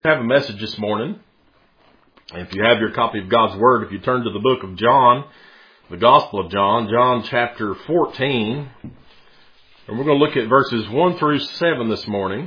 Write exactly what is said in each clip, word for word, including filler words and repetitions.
I have a message this morning. If you have your copy of God's Word, if you turn to the book of John, the Gospel of John, John chapter fourteen, and we're going to look at verses one through seven this morning.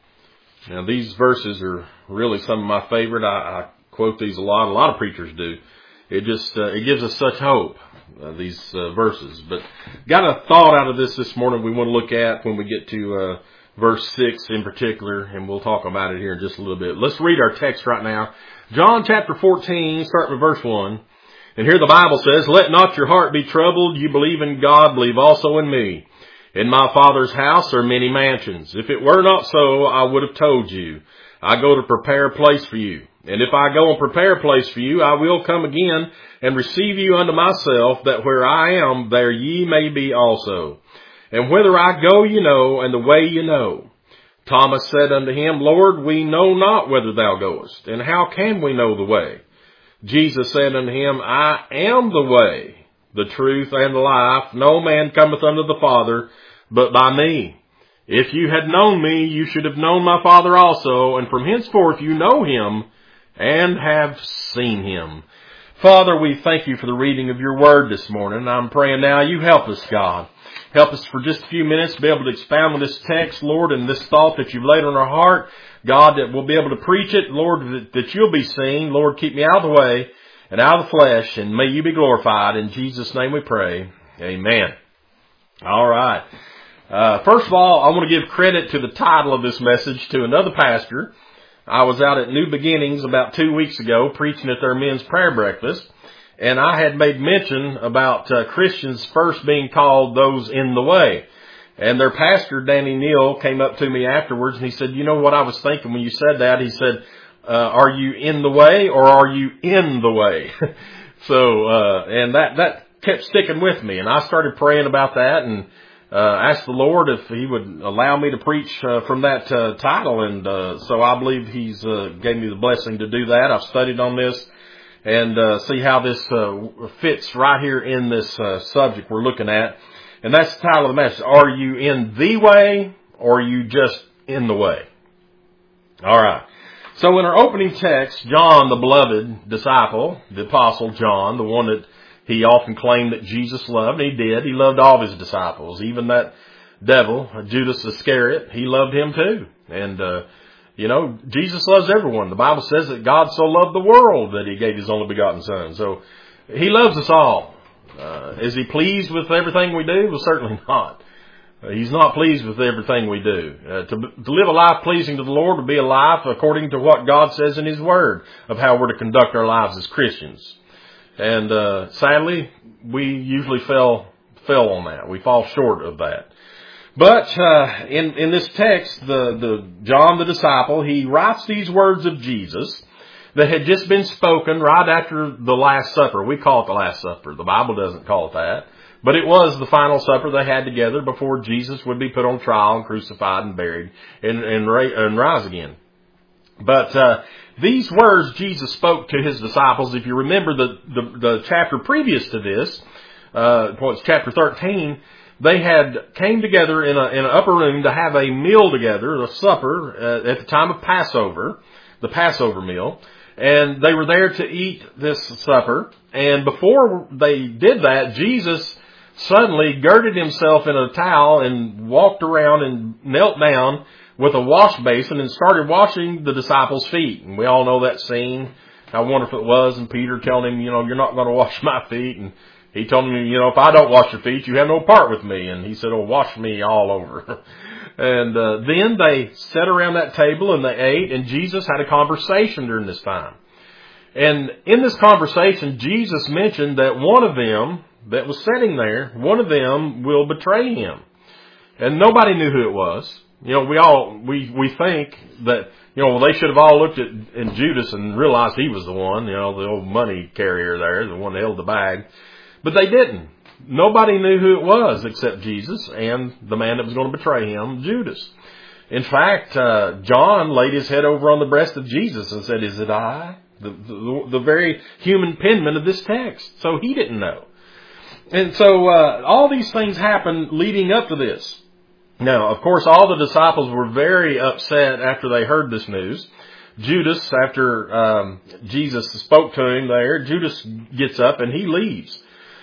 Now, these verses are really some of my favorite. I, I quote these a lot. A lot of preachers do. It just uh, it gives us such hope, uh, these uh, verses. But got a thought out of this this morning we want to look at when we get to uh, verse six in particular, and we'll talk about it here in just a little bit. Let's read our text right now. John chapter fourteen, starting with verse one. And here the Bible says, "Let not your heart be troubled. You believe in God, believe also in me. In my Father's house are many mansions. If it were not so, I would have told you. I go to prepare a place for you. And if I go and prepare a place for you, I will come again and receive you unto myself, that where I am, there ye may be also. And whither I go you know, and the way you know." Thomas said unto him, "Lord, we know not whither thou goest, and how can we know the way?" Jesus said unto him, "I am the way, the truth, and the life. No man cometh unto the Father but by me. If you had known me, you should have known my Father also, and from henceforth you know him and have seen him." Father, we thank you for the reading of your word this morning. I'm praying now you help us, God. Help us for just a few minutes to be able to expound on this text, Lord, and this thought that you've laid on our heart. God, that we'll be able to preach it, Lord, that, that you'll be seen. Lord, keep me out of the way and out of the flesh, and may you be glorified. In Jesus' name we pray. Amen. All right. Uh, first of all, I want to give credit to the title of this message to another pastor. I was out at New Beginnings about two weeks ago preaching at their men's prayer breakfast, and I had made mention about uh, Christians first being called those in the way. And their pastor, Danny Neal, came up to me afterwards and he said, "You know what I was thinking when you said that?" He said, uh, "Are you in the way or are you in the way?" so, uh, and that, that kept sticking with me. And I started praying about that and uh, asked the Lord if he would allow me to preach uh, from that uh, title. And uh, so I believe he's uh, gave me the blessing to do that. I've studied on this and uh, see how this uh, fits right here in this uh, subject we're looking at. And that's the title of the message. Are you in the way or are you just in the way? All right. So in our opening text, John, the beloved disciple, the apostle John, the one that he often claimed that Jesus loved, and he did. He loved all of his disciples. Even that devil, Judas Iscariot, he loved him too. And, uh, you know, Jesus loves everyone. The Bible says that God so loved the world that he gave his only begotten Son. So he loves us all. Uh, is he pleased with everything we do? Well, certainly not. Uh, he's not pleased with everything we do. Uh, to, to live a life pleasing to the Lord would be a life according to what God says in his word of how we're to conduct our lives as Christians. And uh, sadly, we usually fell fell on that. We fall short of that. But uh, in in this text, the the John the disciple, he writes these words of Jesus that had just been spoken right after the Last Supper. We call it the Last Supper. The Bible doesn't call it that. But it was the final supper they had together before Jesus would be put on trial and crucified and buried and, and, and rise again. But uh, these words Jesus spoke to his disciples, if you remember the, the, the chapter previous to this, uh, it's chapter thirteen, they had came together in, a, in an upper room to have a meal together, a supper, uh, at the time of Passover, the Passover meal. And they were there to eat this supper. And before they did that, Jesus suddenly girded himself in a towel and walked around and knelt down with a wash basin and started washing the disciples' feet. And we all know that scene, how wonderful it was. And Peter telling him, you know, "You're not going to wash my feet." And he told him, you know, "If I don't wash your feet, you have no part with me." And he said, "Oh, wash me all over." And uh, then they sat around that table and they ate, and Jesus had a conversation during this time. And in this conversation, Jesus mentioned that one of them that was sitting there, one of them will betray him. And nobody knew who it was. You know, we all, we, we think that, you know, well, they should have all looked at in Judas and realized he was the one, you know, the old money carrier there, the one that held the bag. But they didn't. Nobody knew who it was except Jesus and the man that was going to betray him, Judas. In fact, uh, John laid his head over on the breast of Jesus and said, "Is it I?" The, the, the very human penman of this text. So he didn't know. And so uh, all these things happened leading up to this. Now, of course, all the disciples were very upset after they heard this news. Judas, after um, Jesus spoke to him there, Judas gets up and he leaves.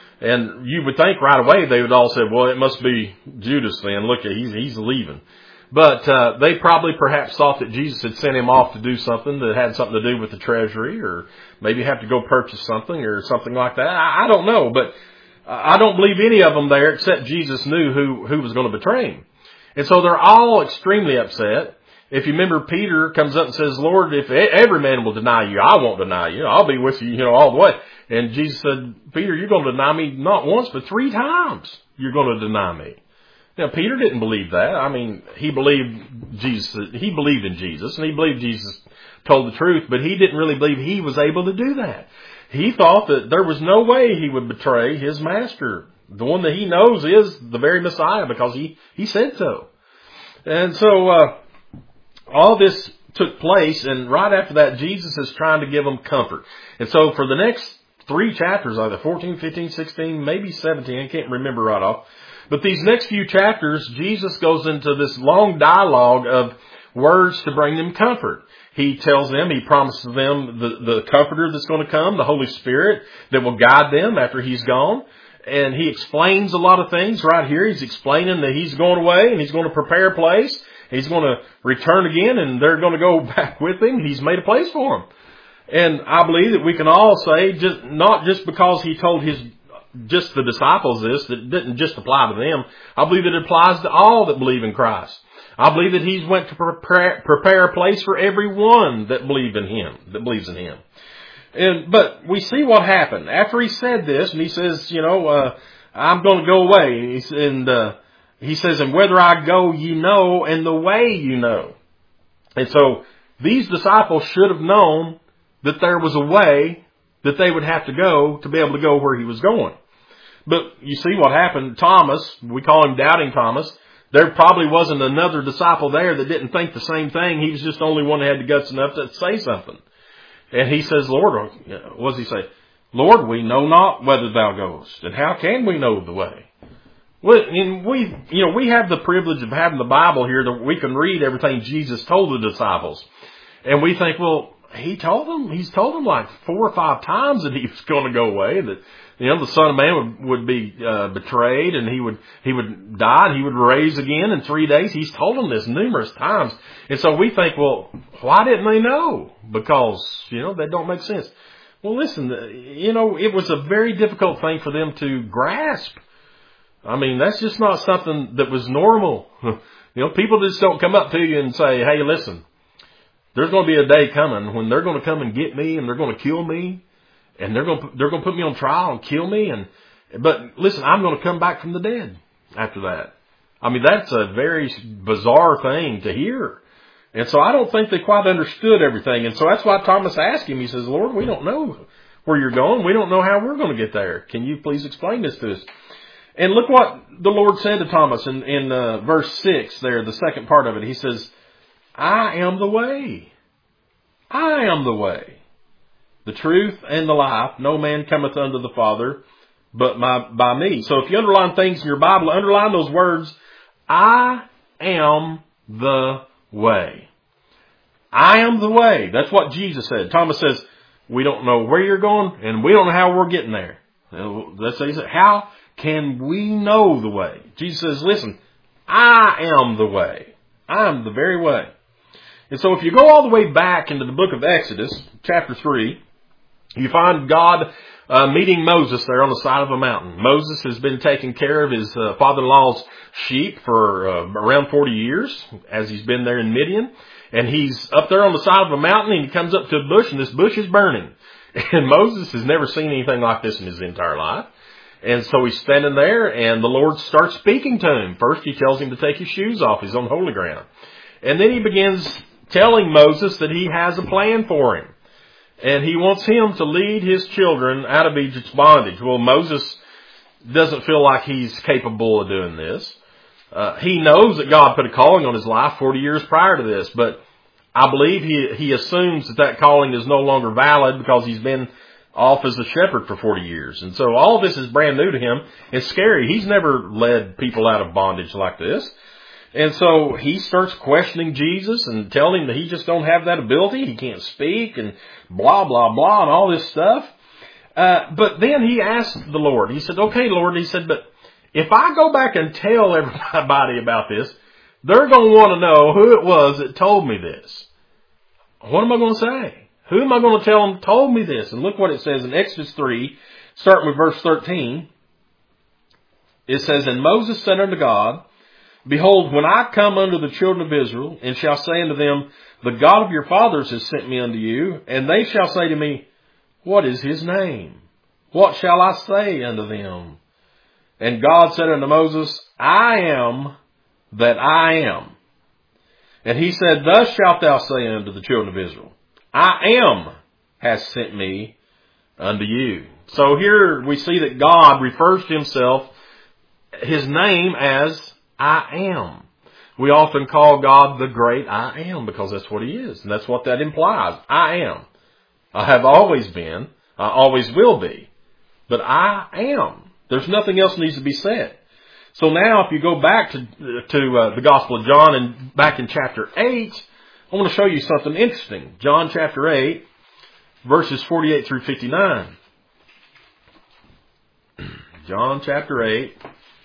And you would think right away they would all say, well, it must be Judas then. Look, he's, he's leaving. But uh, they probably perhaps thought that Jesus had sent him off to do something that had something to do with the treasury, or maybe have to go purchase something or something like that. I, I don't know, but I don't believe any of them there except Jesus knew who, who was going to betray him. And so they're all extremely upset. If you remember, Peter comes up and says, Lord, if every man will deny you, I won't deny you. I'll be with you, you know, all the way. And Jesus said, Peter, you're going to deny me not once, but three times you're going to deny me. Now, Peter didn't believe that. I mean, he believed Jesus, he believed in Jesus, and he believed Jesus told the truth, but he didn't really believe he was able to do that. He thought that there was no way he would betray his master. The one that he knows is the very Messiah, because he, he said so. And so, uh, all this took place, and right after that, Jesus is trying to give them comfort. And so for the next three chapters, either fourteen, fifteen, sixteen, maybe seventeen, I can't remember right off, but these next few chapters, Jesus goes into this long dialogue of words to bring them comfort. He tells them, he promises them the, the Comforter that's going to come, the Holy Spirit that will guide them after he's gone. And he explains a lot of things right here. He's explaining that he's going away and he's going to prepare a place. He's going to return again, and they're going to go back with him. He's made a place for them. And I believe that we can all say, just not just because he told his just the disciples this, that it didn't just apply to them. I believe that it applies to all that believe in Christ. I believe that he's went to prepare, prepare a place for everyone that believe in him, that believes in him. And but we see what happened after he said this, and he says, you know, uh, I'm going to go away, and uh, he says, and whether I go, you know, and the way you know. And so these disciples should have known that there was a way that they would have to go to be able to go where he was going. But you see what happened. Thomas, we call him Doubting Thomas. There probably wasn't another disciple there that didn't think the same thing. He was just the only one that had the guts enough to say something. And he says, Lord, what does he say? Lord, we know not whither thou goest, and how can we know the way? Well, and we, you know, we have the privilege of having the Bible here that we can read everything Jesus told the disciples. And we think, well, he told them, he's told them like four or five times that he was going to go away, that, you know, the Son of Man would, would be uh, betrayed, and he would, he would die, and he would rise again in three days. He's told them this numerous times. And so we think, well, why didn't they know? Because, you know, that don't make sense. Well, listen, you know, it was a very difficult thing for them to grasp. I mean, that's just not something that was normal. You know, people just don't come up to you and say, hey, listen, there's going to be a day coming when they're going to come and get me, and they're going to kill me, and they're going to, they're going to put me on trial and kill me. And, but listen, I'm going to come back from the dead after that. I mean, that's a very bizarre thing to hear. And so I don't think they quite understood everything. And so that's why Thomas asked him, he says, Lord, we don't know where you're going. We don't know how we're going to get there. Can you please explain this to us? And look what the Lord said to Thomas in, in uh, verse six there, the second part of it. He says, I am the way. I am the way, the truth, and the life. No man cometh unto the Father but my, by me. So if you underline things in your Bible, underline those words, I am the way. I am the way. That's what Jesus said. Thomas says, we don't know where you're going, and we don't know how we're getting there. Let's say, how can we know the way? Jesus says, listen, I am the way. I am the very way. And so if you go all the way back into the book of Exodus, chapter three, you find God uh, meeting Moses there on the side of a mountain. Moses has been taking care of his uh, father-in-law's sheep for uh, around forty years as he's been there in Midian. And he's up there on the side of a mountain, and he comes up to a bush, and this bush is burning. And Moses has never seen anything like this in his entire life. And so he's standing there, and the Lord starts speaking to him. First, he tells him to take his shoes off. He's on holy ground. And then he begins telling Moses that he has a plan for him. And he wants him to lead his children out of Egypt's bondage. Well, Moses doesn't feel like he's capable of doing this. Uh, he knows that God put a calling on his life forty years prior to this, but I believe he, he assumes that that calling is no longer valid because he's been off as a shepherd for forty years. And so all of this is brand new to him. It's scary. He's never led people out of bondage like this. And so he starts questioning Jesus and telling him that he just don't have that ability. He can't speak and blah, blah, blah and all this stuff. Uh, but then he asked the Lord, he said, okay, Lord, he said, but if I go back and tell everybody about this, they're going to want to know who it was that told me this. What am I going to say? Who am I going to tell them told me this? And look what it says in Exodus three, starting with verse thirteen. It says, and Moses said unto God, behold, when I come unto the children of Israel, and shall say unto them, the God of your fathers has sent me unto you, and they shall say to me, what is his name? What shall I say unto them? And God said unto Moses, I am that I am. And he said, thus shalt thou say unto the children of Israel, I am has sent me unto you. So here we see that God refers to himself, his name, as I am. We often call God the great I am because that's what he is. And that's what that implies. I am. I have always been. I always will be. But I am. There's nothing else needs to be said. So now if you go back to, to uh, the Gospel of John and back in chapter eight, I want to show you something interesting. John chapter eight, verses forty-eight through fifty-nine. John chapter eight,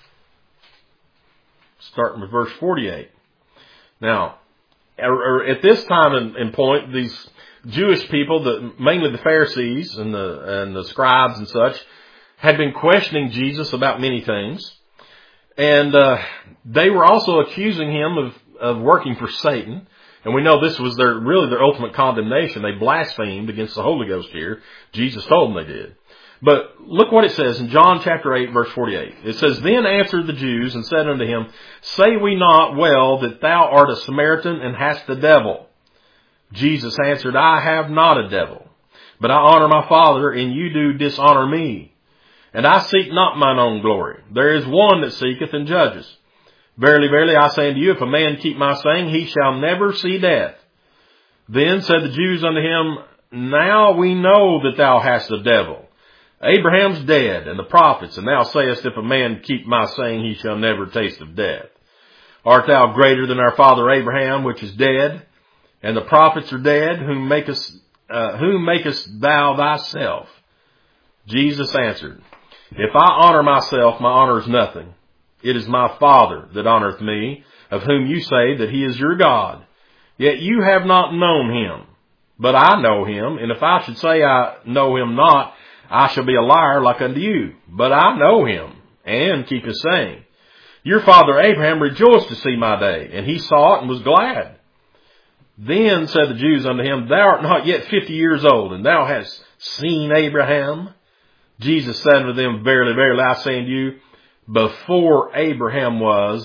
starting with verse forty-eight. Now, at this time and point, these Jewish people, the, mainly the Pharisees and the, and the scribes and such, had been questioning Jesus about many things. And uh, they were also accusing him of, of working for Satan. And we know this was their really their ultimate condemnation. They blasphemed against the Holy Ghost here. Jesus told them they did. But look what it says in John chapter eight, verse forty-eight. It says, then answered the Jews and said unto him, say we not well that thou art a Samaritan and hast a devil? Jesus answered, I have not a devil, but I honor my Father, and you do dishonor me. And I seek not mine own glory. There is one that seeketh and judges. Verily, verily, I say unto you, if a man keep my saying, he shall never see death. Then said the Jews unto him, now we know that thou hast a devil. Abraham's dead, and the prophets, and thou sayest, if a man keep my saying, he shall never taste of death. Art thou greater than our father Abraham, which is dead? And the prophets are dead, whom makest, uh, whom makest thou thyself? Jesus answered, if I honor myself, my honor is nothing. It is my Father that honoreth me, of whom you say that he is your God. Yet you have not known him, but I know him. And if I should say I know him not, I shall be a liar like unto you. But I know him, and keep his saying. Your father Abraham rejoiced to see my day, and he saw it and was glad. Then said the Jews unto him, thou art not yet fifty years old, and thou hast seen Abraham? Jesus said unto them, verily, verily, I say unto you, before Abraham was,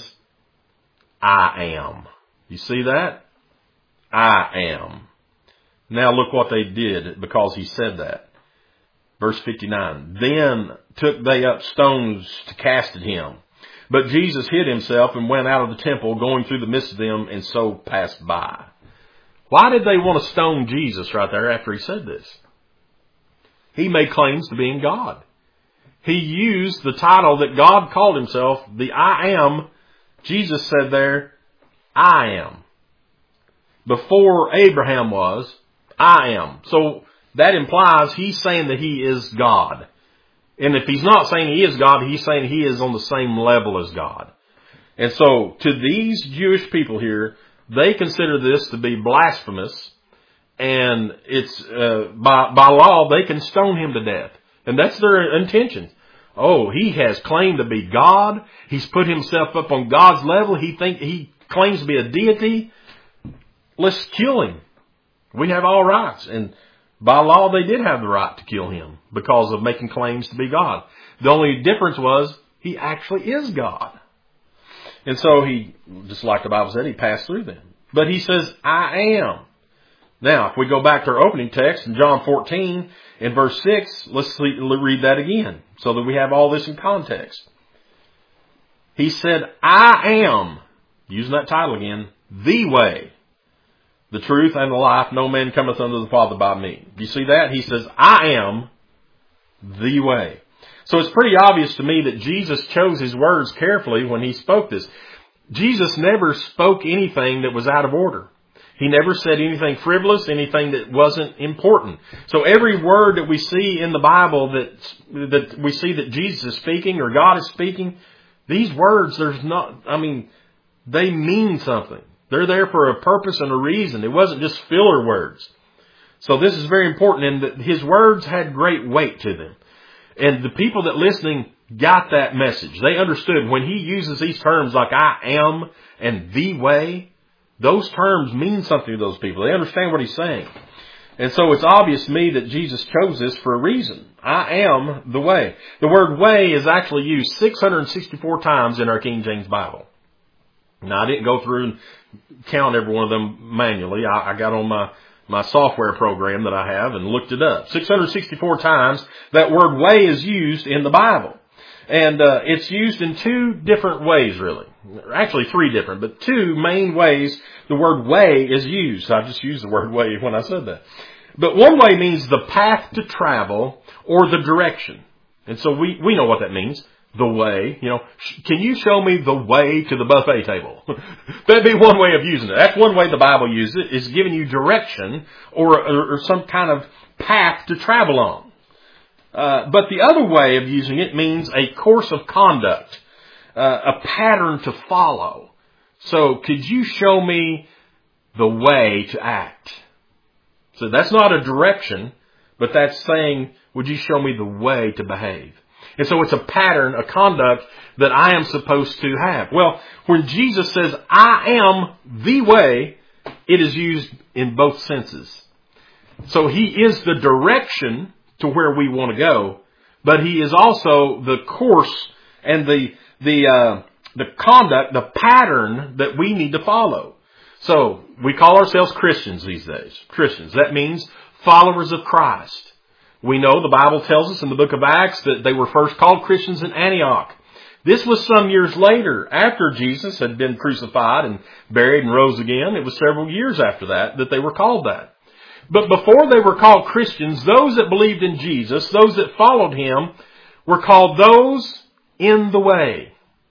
I am. You see that? I am. Now look what they did because he said that. Verse fifty-nine, then took they up stones to cast at him. But Jesus hid himself and went out of the temple, going through the midst of them, and so passed by. Why did they want to stone Jesus right there after he said this? He made claims to being God. He used the title that God called himself, the I am. Jesus said there, I am. Before Abraham was, I am. So that implies he's saying that he is God. And if he's not saying he is God, he's saying he is on the same level as God. And so to these Jewish people here, they consider this to be blasphemous. And it's uh, by, by law, they can stone him to death. And that's their intention. Oh, he has claimed to be God. He's put himself up on God's level. He think he claims to be a deity. Let's kill him. We have all rights. And by law, they did have the right to kill him because of making claims to be God. The only difference was he actually is God. And so he, just like the Bible said, he passed through them. But he says, I am. Now, if we go back to our opening text in John fourteen, in verse six, let's read that again so that we have all this in context. He said, I am, using that title again, the way, the truth, and the life. No man cometh unto the Father by me. Do you see that? He says, I am the way. So it's pretty obvious to me that Jesus chose his words carefully when he spoke this. Jesus never spoke anything that was out of order. He never said anything frivolous, anything that wasn't important. So every word that we see in the Bible that that we see that Jesus is speaking or God is speaking, these words, there's not, I mean, they mean something. They're there for a purpose and a reason. It wasn't just filler words. So this is very important, and that his words had great weight to them. And the people that listening got that message. They understood when he uses these terms like I am and the way, those terms mean something to those people. They understand what he's saying. And so it's obvious to me that Jesus chose this for a reason. I am the way. The word way is actually used six hundred sixty-four times in our King James Bible. Now, I didn't go through and count every one of them manually. I, I got on my, my software program that I have and looked it up. six hundred sixty-four times that word way is used in the Bible. And uh, it's used in two different ways, really. Actually, three different, but two main ways the word way is used. I just used the word way when I said that. But one way means the path to travel or the direction. And so we, we know what that means. The way, you know, can you show me the way to the buffet table? That'd be one way of using it. That's one way the Bible uses it, is giving you direction or, or, or some kind of path to travel on. Uh, but the other way of using it means a course of conduct, uh, a pattern to follow. So could you show me the way to act? So that's not a direction, but that's saying, would you show me the way to behave? And so it's a pattern, a conduct that I am supposed to have. Well, when Jesus says, I am the way, it is used in both senses. So he is the direction to where we want to go, but he is also the course and the the uh, the conduct, the pattern that we need to follow. So we call ourselves Christians these days. Christians. That means followers of Christ. We know the Bible tells us in the book of Acts that they were first called Christians in Antioch. This was some years later, after Jesus had been crucified and buried and rose again. It was several years after that that they were called that. But before they were called Christians, those that believed in Jesus, those that followed him, were called those in the way.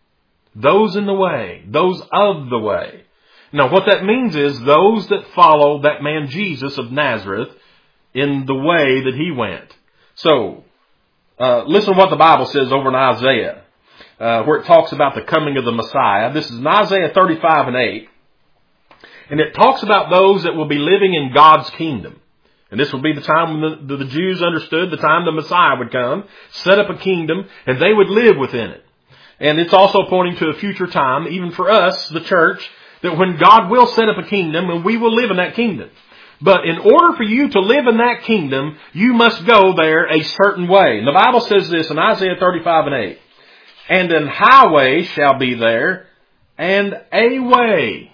Those in the way. Those of the way. Now what that means is those that follow that man Jesus of Nazareth in the way that he went. So, uh, listen to what the Bible says over in Isaiah, uh, where it talks about the coming of the Messiah. This is in Isaiah thirty-five and eight. And it talks about those that will be living in God's kingdom. And this will be the time when the, the Jews understood the time the Messiah would come, set up a kingdom, and they would live within it. And it's also pointing to a future time, even for us, the church, that when God will set up a kingdom and we will live in that kingdom. But in order for you to live in that kingdom, you must go there a certain way. And the Bible says this in Isaiah thirty-five and eight. And an highway shall be there, and a way.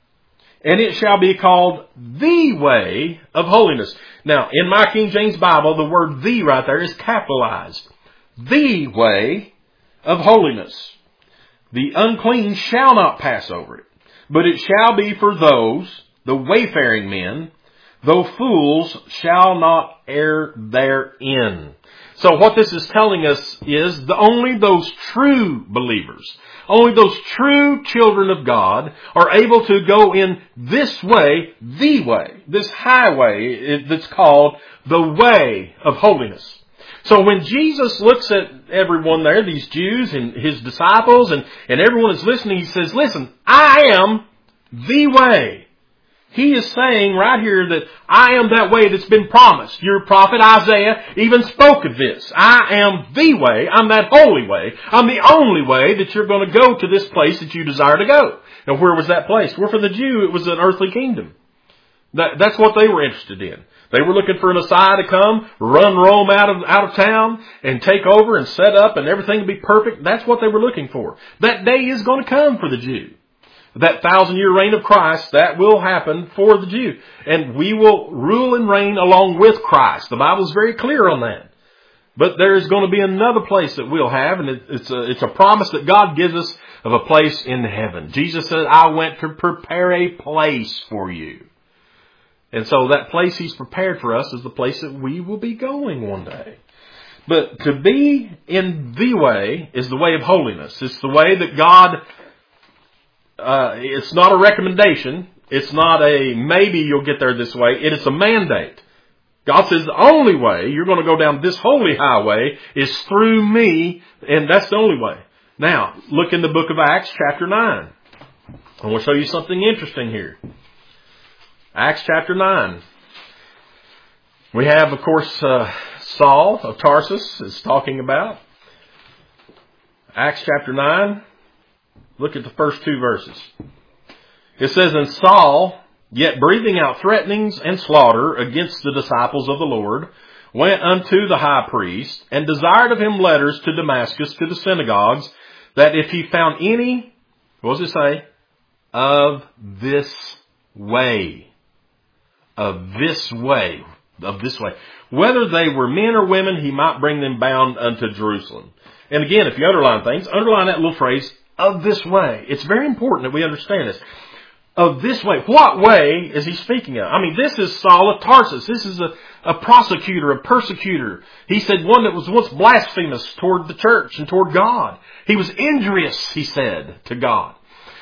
And it shall be called the way of holiness. Now, in my King James Bible, the word the right there is capitalized. The way of holiness. The unclean shall not pass over it, but it shall be for those, the wayfaring men, though fools shall not err therein. So what this is telling us is that only those true believers, only those true children of God are able to go in this way, the way, this highway that's called the way of holiness. So when Jesus looks at everyone there, these Jews and his disciples and, and everyone is listening, he says, listen, I am the way. He is saying right here that I am that way that's been promised. Your prophet Isaiah even spoke of this. I am the way. I'm that holy way. I'm the only way that you're going to go to this place that you desire to go. And where was that place? Well, for the Jew, it was an earthly kingdom. That, that's what they were interested in. They were looking for a Messiah to come, run Rome out of, out of town, and take over and set up and everything to be perfect. That's what they were looking for. That day is going to come for the Jew. That thousand year reign of Christ, that will happen for the Jew. And we will rule and reign along with Christ. The Bible is very clear on that. But there is going to be another place that we'll have, and it, it's, a, it's a promise that God gives us of a place in heaven. Jesus said, I went to prepare a place for you. And so that place He's prepared for us is the place that we will be going one day. But to be in the way is the way of holiness. It's the way that God uh, it's not a recommendation. It's not a maybe you'll get there this way. It is a mandate. God says the only way you're going to go down this holy highway is through me, and that's the only way. Now, look in the book of Acts chapter nine. I want to show you something interesting here. Acts chapter nine. We have, of course, uh, Saul of Tarsus is talking about. Acts chapter nine. Look at the first two verses. It says, And Saul, yet breathing out threatenings and slaughter against the disciples of the Lord, went unto the high priest, and desired of him letters to Damascus to the synagogues, that if he found any, what does it say? Of this way. Of this way. Of this way. Whether they were men or women, he might bring them bound unto Jerusalem. And again, if you underline things, underline that little phrase, of this way. It's very important that we understand this. Of this way. What way is he speaking of? I mean, this is Saul of Tarsus. This is a, a prosecutor, a persecutor. He said one that was once blasphemous toward the church and toward God. He was injurious, he said, to God.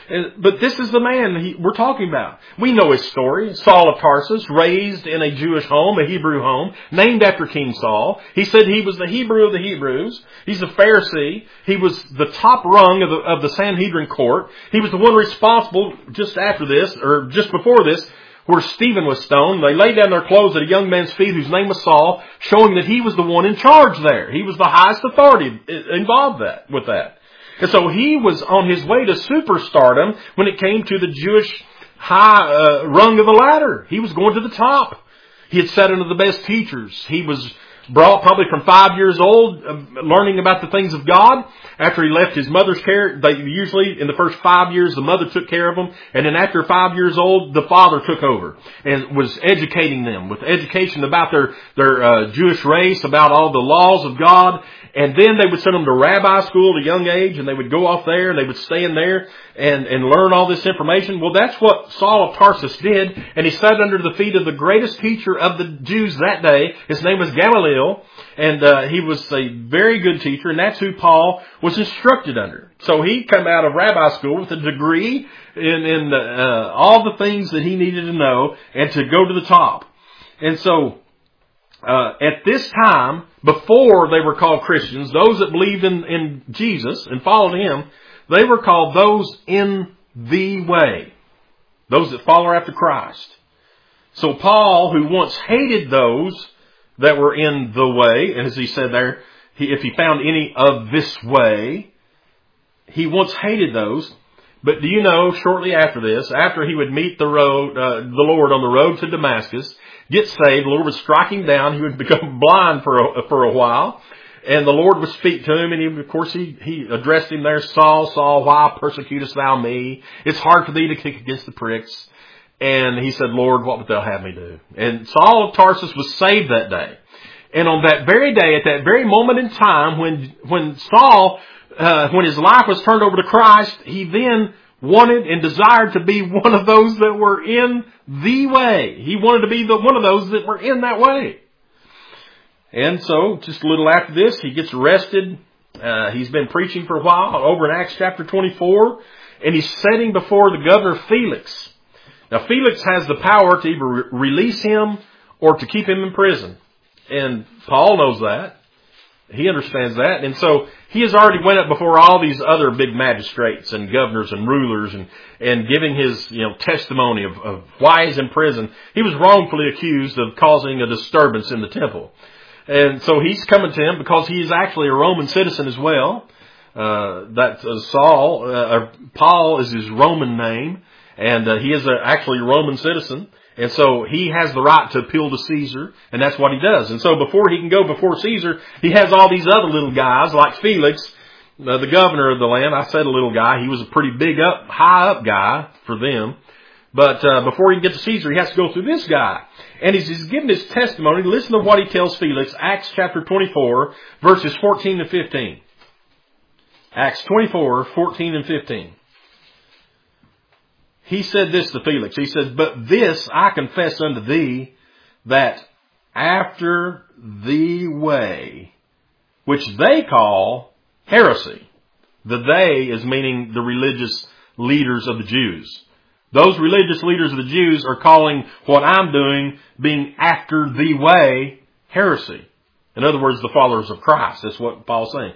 But this is the man he, we're talking about. We know his story. Saul of Tarsus, raised in a Jewish home, a Hebrew home, named after King Saul. He said he was the Hebrew of the Hebrews. He's a Pharisee. He was the top rung of the, of the Sanhedrin court. He was the one responsible just after this, or just before this, where Stephen was stoned. They laid down their clothes at a young man's feet whose name was Saul, showing that he was the one in charge there. He was the highest authority involved that, with that. And so he was on his way to superstardom when it came to the Jewish high uh, rung of the ladder. He was going to the top. He had sat under the best teachers. He was brought probably from five years old, uh, learning about the things of God. After he left his mother's care, they usually in the first five years the mother took care of him, and then after five years old the father took over and was educating them with education about their their uh, Jewish race, about all the laws of God. And then they would send them to rabbi school at a young age, and they would go off there, and they would stay in there and, and learn all this information. Well, that's what Saul of Tarsus did, and he sat under the feet of the greatest teacher of the Jews that day. His name was Gamaliel, and uh, he was a very good teacher, and that's who Paul was instructed under. So he come out of rabbi school with a degree in, in uh, all the things that he needed to know and to go to the top. And so Uh, at this time, before they were called Christians, those that believed in, in Jesus and followed Him, they were called those in the way. Those that follow after Christ. So Paul, who once hated those that were in the way, and as he said there, he, if he found any of this way, he once hated those. But do you know, shortly after this, after he would meet the road, uh, the Lord on the road to Damascus, get saved, the Lord would strike him down. He would become blind for a, for a while. And the Lord would speak to him. And he, of course, he, he addressed him there. Saul, Saul, why persecutest thou me? It's hard for thee to kick against the pricks. And he said, Lord, what wilt thou have me do? And Saul of Tarsus was saved that day. And on that very day, at that very moment in time, when, when Saul, uh, when his life was turned over to Christ, he then wanted and desired to be one of those that were in the way. He wanted to be the, one of those that were in that way. And so, just a little after this, he gets arrested. Uh, he's been preaching for a while over in Acts chapter twenty-four. And he's sitting before the governor Felix. Now, Felix has the power to either re- release him or to keep him in prison. And Paul knows that. He understands that. And so he has already went up before all these other big magistrates and governors and rulers and, and giving his, you know, testimony of, of why he's in prison. He was wrongfully accused of causing a disturbance in the temple. And so he's coming to him because he is actually a Roman citizen as well. Uh, that uh, Saul, uh, or Paul is his Roman name. And uh, he is a, actually a Roman citizen. And so he has the right to appeal to Caesar, and that's what he does. And so before he can go before Caesar, he has all these other little guys like Felix, uh, the governor of the land. I said a little guy. He was a pretty big up, high up guy for them. But uh, before he can get to Caesar, he has to go through this guy. And as he's giving his testimony, listen to what he tells Felix. Acts chapter twenty-four, verses fourteen and fifteen. Acts twenty-four, fourteen and fifteen. He said this to Felix. He said, But this I confess unto thee, that after the way, which they call heresy. The they is meaning the religious leaders of the Jews. Those religious leaders of the Jews are calling what I'm doing, being after the way, heresy. In other words, the followers of Christ. That's what Paul's saying.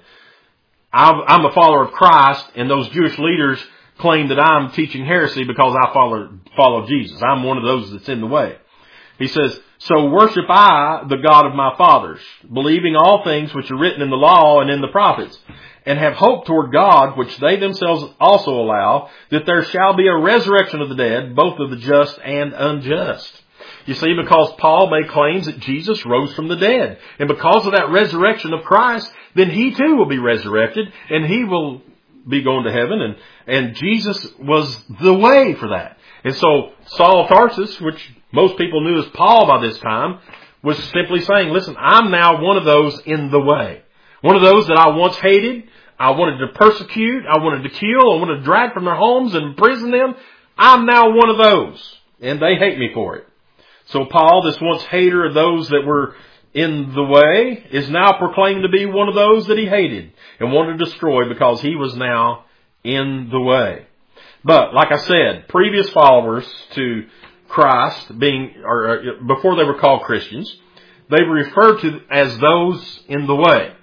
I'm a follower of Christ, and those Jewish leaders claim that I'm teaching heresy because I follow, follow Jesus. I'm one of those that's in the way. He says, so worship I the God of my fathers, believing all things which are written in the law and in the prophets, and have hope toward God, which they themselves also allow, that there shall be a resurrection of the dead, both of the just and unjust. You see, because Paul made claims that Jesus rose from the dead. And because of that resurrection of Christ, then he too will be resurrected, and he will be going to heaven. And, and Jesus was the way for that. And so Saul of Tarsus, which most people knew as Paul by this time, was simply saying, listen, I'm now one of those in the way. One of those that I once hated, I wanted to persecute, I wanted to kill, I wanted to drag from their homes and imprison them. I'm now one of those, and they hate me for it. So Paul, this once hater of those that were in the way, is now proclaimed to be one of those that he hated and wanted to destroy because he was now in the way. But, like I said, previous followers to Christ, being or before they were called Christians, they were referred to as those in the way.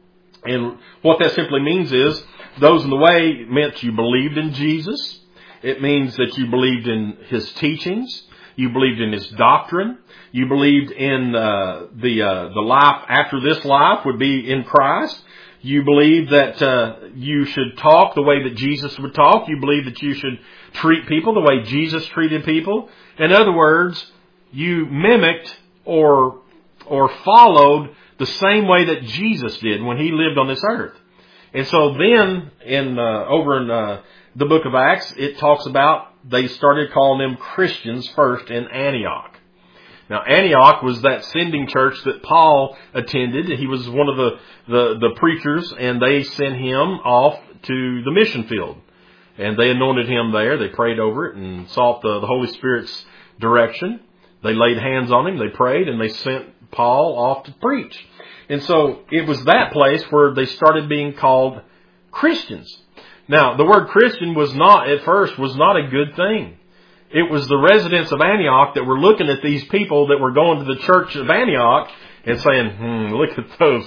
And what that simply means is, those in the way meant you believed in Jesus. It means that you believed in his teachings. You believed in his doctrine. You believed in uh, the uh, the life after this life would be in Christ. You believed that uh, you should talk the way that Jesus would talk. You believed that you should treat people the way Jesus treated people. In other words, you mimicked or or followed the same way that Jesus did when he lived on this earth. And so then, in uh, over in uh, the book of Acts, it talks about they started calling them Christians first in Antioch. Now, Antioch was that sending church that Paul attended. He was one of the, the, the preachers, and they sent him off to the mission field. And they anointed him there. They prayed over it and sought the, the Holy Spirit's direction. They laid hands on him, they prayed, and they sent Paul off to preach. And so it was that place where they started being called Christians. Now, the word Christian was not, at first, was not a good thing. It was the residents of Antioch that were looking at these people that were going to the church of Antioch and saying, hmm, look at those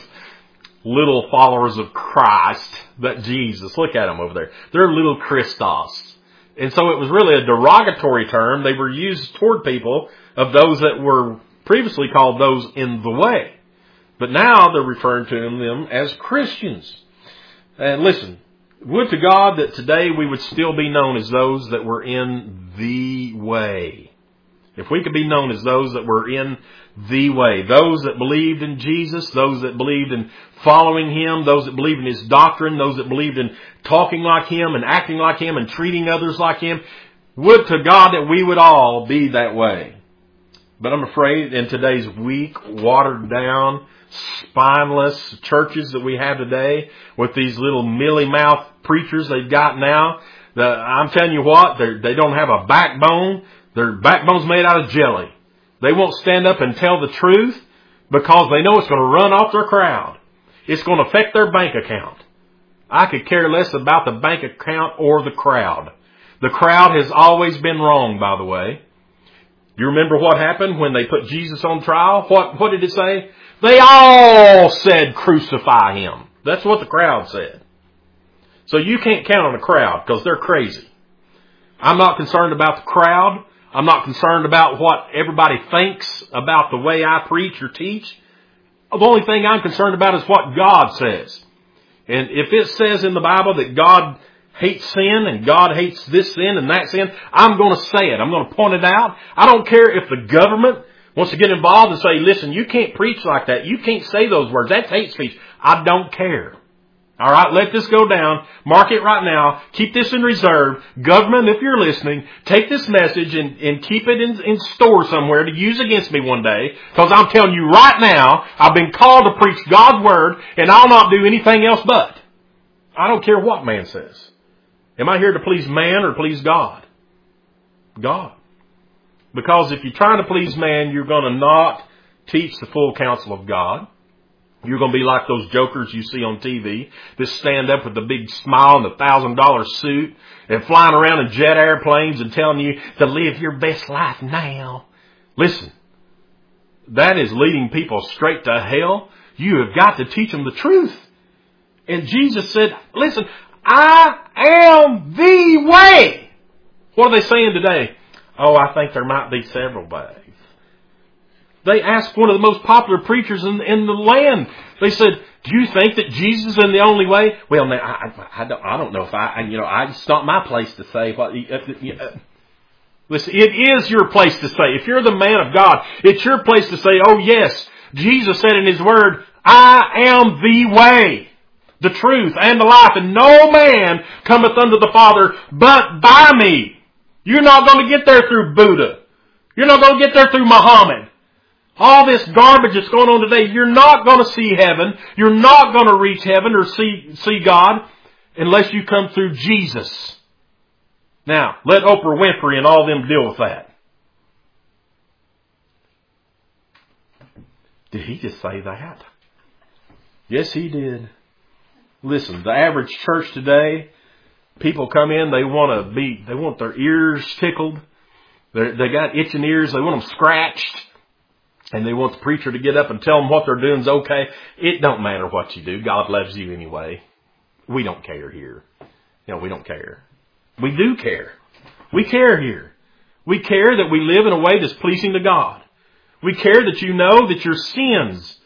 little followers of Christ, that Jesus. Look at them over there. They're little Christos. And so it was really a derogatory term. They were used toward people of those that were previously called those in the way. But now they're referring to them as Christians. And listen, would to God that today we would still be known as those that were in the way. If we could be known as those that were in the way. Those that believed in Jesus, those that believed in following him, those that believed in his doctrine, those that believed in talking like him and acting like him and treating others like him. Would to God that we would all be that way. But I'm afraid in today's weak, watered down, spineless churches that we have today, with these little mealy-mouthed preachers they've got now, the, I'm telling you what, they don't have a backbone. Their backbone's made out of jelly. They won't stand up and tell the truth because they know it's going to run off their crowd. It's going to affect their bank account. I could care less about the bank account or the crowd. The crowd has always been wrong, by the way. You remember what happened when they put Jesus on trial? What, what did it say? They all said crucify him. That's what the crowd said. So you can't count on the crowd because they're crazy. I'm not concerned about the crowd. I'm not concerned about what everybody thinks about the way I preach or teach. The only thing I'm concerned about is what God says. And if it says in the Bible that God hates sin and God hates this sin and that sin, I'm going to say it. I'm going to point it out. I don't care if the government wants to get involved and say, listen, you can't preach like that. You can't say those words. That's hate speech. I don't care. All right, let this go down. Mark it right now. Keep this in reserve. Government, if you're listening, take this message and, and keep it in, in store somewhere to use against me one day. Because I'm telling you right now, I've been called to preach God's Word, and I'll not do anything else but. I don't care what man says. Am I here to please man or please God? God. Because if you're trying to please man, you're going to not teach the full counsel of God. You're going to be like those jokers you see on T V that stand up with the big smile and the thousand dollar suit and flying around in jet airplanes and telling you to live your best life now. Listen, that is leading people straight to hell. You have got to teach them the truth. And Jesus said, listen, I am the way. What are they saying today? Oh, I think there might be several ways. They asked one of the most popular preachers in, in the land. They said, do you think that Jesus is the only way? Well, now, I, I, I, don't, I don't know if I, you know, I, it's not my place to say what. Uh, listen, it is your place to say. If you're the man of God, it's your place to say, oh yes, Jesus said in His Word, I am the way, the truth, and the life, and no man cometh unto the Father but by me. You're not going to get there through Buddha. You're not going to get there through Muhammad. All this garbage that's going on today, you're not going to see heaven. You're not going to reach heaven or see, see God unless you come through Jesus. Now, let Oprah Winfrey and all them deal with that. Did he just say that? Yes, he did. Listen, the average church today, people come in, they want to be, they want their ears tickled. They're, they got itching ears, they want them scratched. And they want the preacher to get up and tell them what they're doing is okay. It don't matter what you do. God loves you anyway. We don't care here. You know, we don't care. We do care. We care here. We care that we live in a way that's pleasing to God. We care that you know that your sins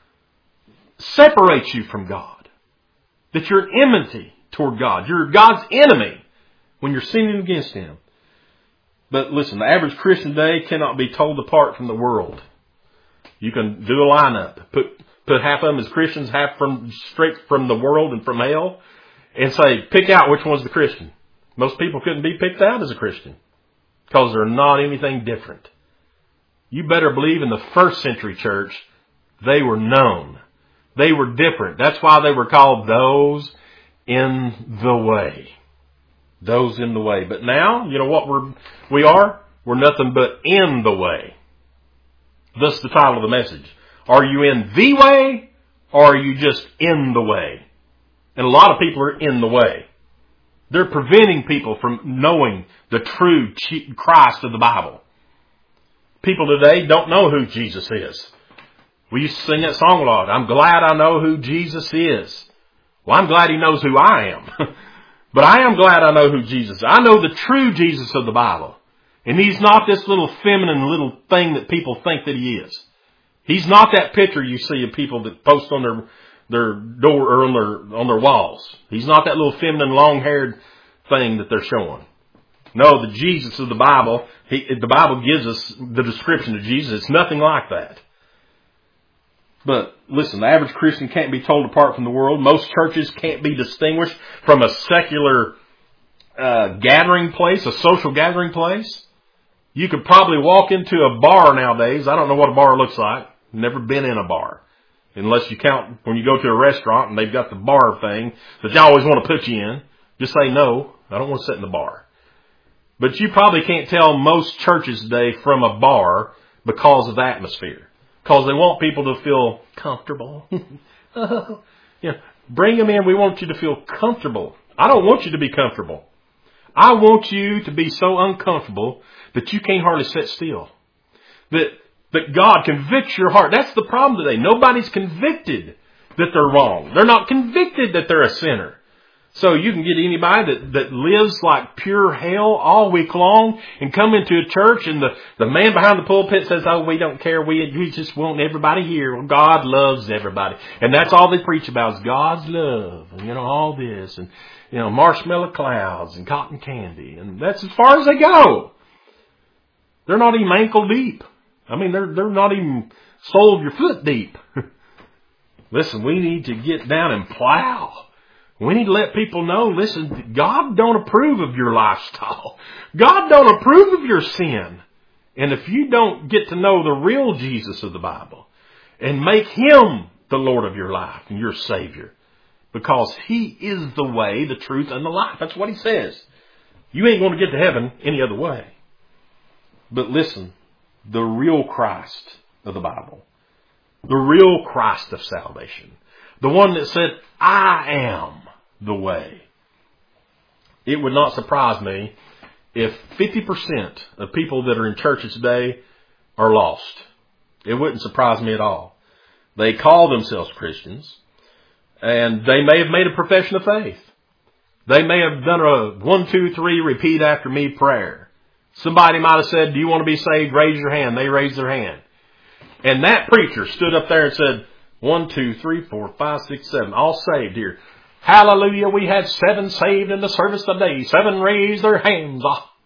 separate you from God. That you're enmity toward God. You're God's enemy when you're sinning against Him. But listen, the average Christian today cannot be told apart from the world. You can do a lineup. Put put half of them as Christians, half from straight from the world and from hell, and say, pick out which one's the Christian. Most people couldn't be picked out as a Christian because they're not anything different. You better believe in the first century church, they were known. They were different. That's why they were called those in the way. Those in the way. But now, you know what we're, we are? We're nothing but in the way. Thus the title of the message. Are you in the way or are you just in the way? And a lot of people are in the way. They're preventing people from knowing the true Christ of the Bible. People today don't know who Jesus is. We used to sing that song a lot. I'm glad I know who Jesus is. Well, I'm glad He knows who I am. But I am glad I know who Jesus is. I know the true Jesus of the Bible. And He's not this little feminine little thing that people think that He is. He's not that picture you see of people that post on their their door or on their on their walls. He's not that little feminine long-haired thing that they're showing. No, the Jesus of the Bible, he, the Bible gives us the description of Jesus. It's nothing like that. But listen, the average Christian can't be told apart from the world. Most churches can't be distinguished from a secular uh, gathering place, a social gathering place. You could probably walk into a bar nowadays. I don't know what a bar looks like. Never been in a bar. Unless you count when you go to a restaurant and they've got the bar thing that they always want to put you in. Just say, no, I don't want to sit in the bar. But you probably can't tell most churches today from a bar because of the atmosphere. Because they want people to feel comfortable. oh, you know, bring them in. We want you to feel comfortable. I don't want you to be comfortable. I want you to be so uncomfortable that you can't hardly sit still. That that God convicts your heart. That's the problem today. Nobody's convicted that they're wrong. They're not convicted that they're a sinner. So you can get anybody that, that lives like pure hell all week long and come into a church and the, the man behind the pulpit says, oh, we don't care. We, we just want everybody here. Well, God loves everybody. And that's all they preach about is God's love. And, you know, all this. And, you know, marshmallow clouds and cotton candy. And that's as far as they go. They're not even ankle deep. I mean, they're, they're not even sole of your foot deep. Listen, we need to get down and plow. We need to let people know, listen, God don't approve of your lifestyle. God don't approve of your sin. And if you don't get to know the real Jesus of the Bible and make Him the Lord of your life and your Savior, because He is the way, the truth, and the life. That's what He says. You ain't going to get to heaven any other way. But listen, the real Christ of the Bible, The real Christ of salvation. The one that said, I am the way. It would not surprise me if fifty percent of people that are in churches today are lost. It wouldn't surprise me at all. They call themselves Christians, and they may have made a profession of faith. They may have done a one, two, three, repeat after me prayer. Somebody might have said, do you want to be saved? Raise your hand. They raised their hand. And that preacher stood up there and said, one, two, three, four, five, six, seven, all saved here. Hallelujah, we had seven saved in the service today. Seven raised their hands.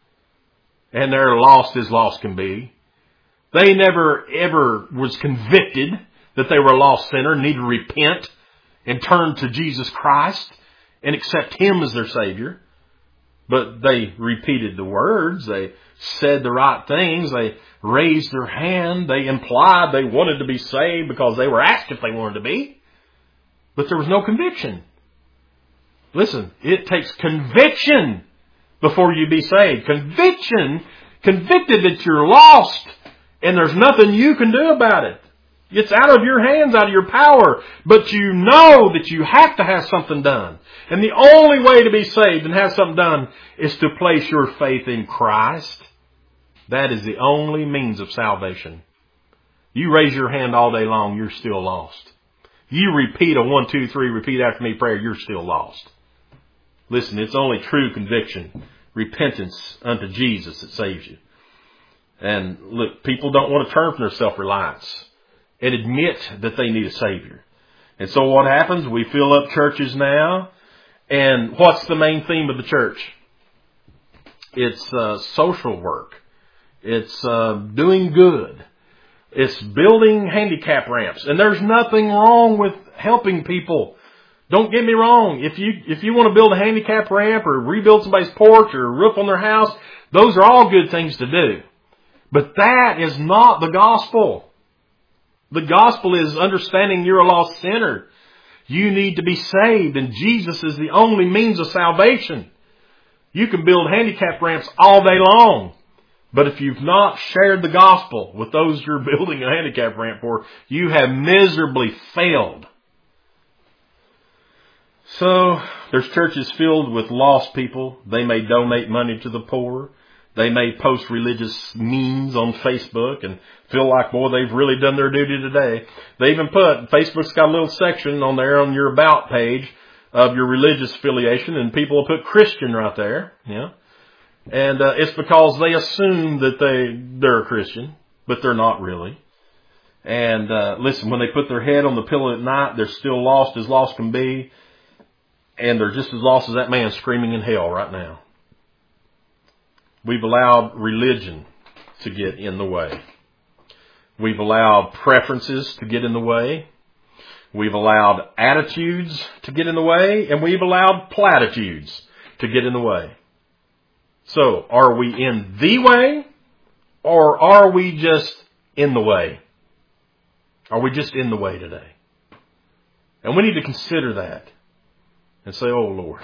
And they're lost as lost can be. They never ever was convicted that they were a lost sinner, need to repent and turn to Jesus Christ and accept Him as their Savior. But they repeated the words. They said the right things. They raised their hand. They implied they wanted to be saved because they were asked if they wanted to be. But there was no conviction. Listen, it takes conviction before you be saved. Conviction, convicted that you're lost and there's nothing you can do about it. It's out of your hands, out of your power. But you know that you have to have something done. And the only way to be saved and have something done is to place your faith in Christ. That is the only means of salvation. You raise your hand all day long, you're still lost. You repeat a one, two, three, repeat after me prayer, you're still lost. Listen, it's only true conviction, repentance unto Jesus that saves you. And look, people don't want to turn from their self-reliance and admit that they need a Savior. And so what happens? We fill up churches now. And what's the main theme of the church? It's uh, social work. It's uh, doing good. It's building handicap ramps. And there's nothing wrong with helping people. Don't get me wrong. If you if you want to build a handicap ramp or rebuild somebody's porch or roof on their house, those are all good things to do. But that is not the gospel. The gospel is understanding you're a lost sinner. You need to be saved, and Jesus is the only means of salvation. You can build handicap ramps all day long, but if you've not shared the gospel with those you're building a handicap ramp for, you have miserably failed. So, there's churches filled with lost people. They may donate money to the poor. They may post religious memes on Facebook and feel like, boy, they've really done their duty today. They even put, Facebook's got a little section on there on your about page of your religious affiliation, and people will put Christian right there. Yeah. And uh, it's because they assume that they, they're a Christian, but they're not really. And uh, listen, when they put their head on the pillow at night, they're still lost as lost can be. And they're just as lost as that man screaming in hell right now. We've allowed religion to get in the way. We've allowed preferences to get in the way. We've allowed attitudes to get in the way. And we've allowed platitudes to get in the way. So, are we in the way? Or are we just in the way? Are we just in the way today? And we need to consider that. And say, oh Lord,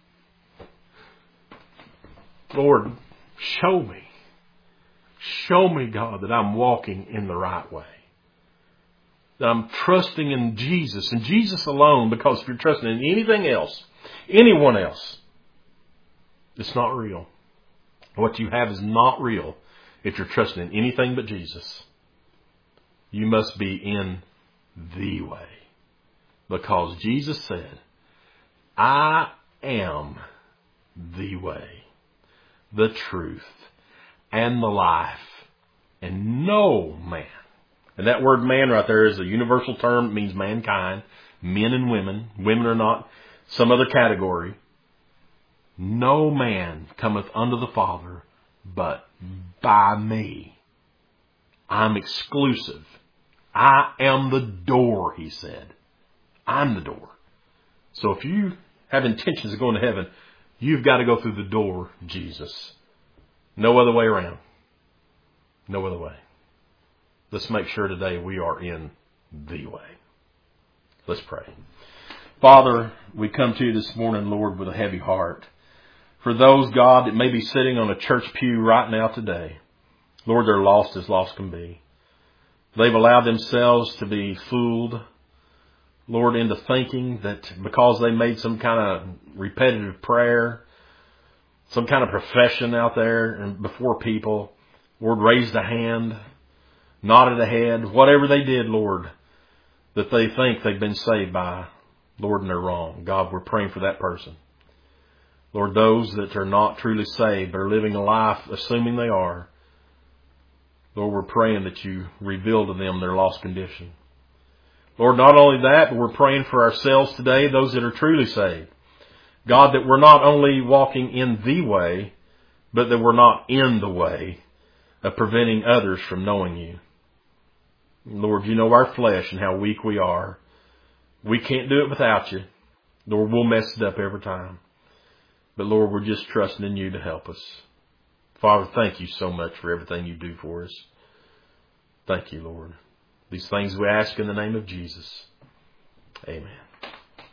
Lord, show me, show me, God, that I'm walking in the right way. That I'm trusting in Jesus and Jesus alone, because if you're trusting in anything else, anyone else, it's not real. What you have is not real if you're trusting in anything but Jesus. You must be in the way. Because Jesus said, I am the way, the truth, and the life, and no man. And that word man right there is a universal term. It means mankind, men and women. Women are not some other category. No man cometh unto the Father but by me. I'm exclusive. I am the door, he said. I'm the door. So if you have intentions of going to heaven, you've got to go through the door, Jesus. No other way around. No other way. Let's make sure today we are in the way. Let's pray. Father, we come to you this morning, Lord, with a heavy heart. For those, God, that may be sitting on a church pew right now today, Lord, they're lost as lost can be. They've allowed themselves to be fooled, Lord, into thinking that because they made some kind of repetitive prayer, some kind of profession out there and before people, Lord, raised a hand, nodded a head, whatever they did, Lord, that they think they've been saved by, Lord, and they're wrong. God, we're praying for that person. Lord, those that are not truly saved are living a life assuming they are. Lord, we're praying that you reveal to them their lost condition. Lord, not only that, but we're praying for ourselves today, those that are truly saved. God, that we're not only walking in the way, but that we're not in the way of preventing others from knowing you. Lord, you know our flesh and how weak we are. We can't do it without you. Lord, we'll mess it up every time. But Lord, we're just trusting in you to help us. Father, thank you so much for everything you do for us. Thank you, Lord. These things we ask in the name of Jesus. Amen.